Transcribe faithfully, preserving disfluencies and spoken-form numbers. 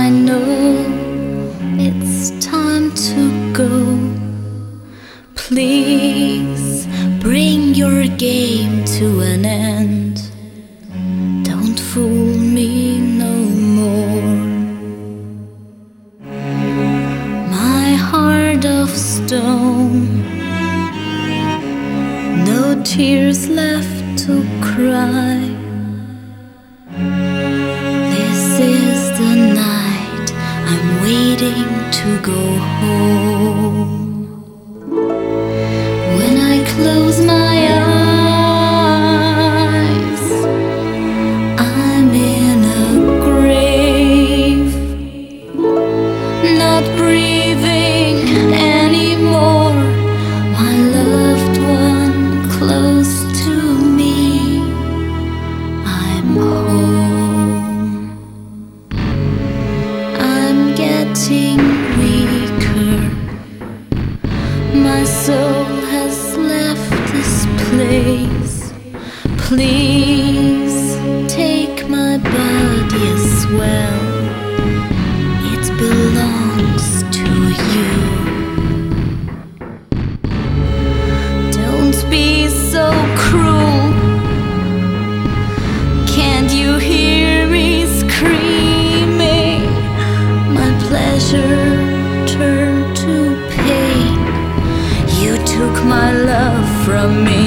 I know it's time to go. Please bring your game to an end. Don't fool me no more. My heart of stone, no tears left to cry. This is the night I'm waiting to go home. When I close my eyes, I'm in a grave, not breathing anymore. My loved one close to me, I'm home. I'm getting weaker, my soul has left this place. Please take my body as well, it belongs to you. Don't be so cruel, can't you hear me screaming? My pleasure turned to pain. You took my love from me.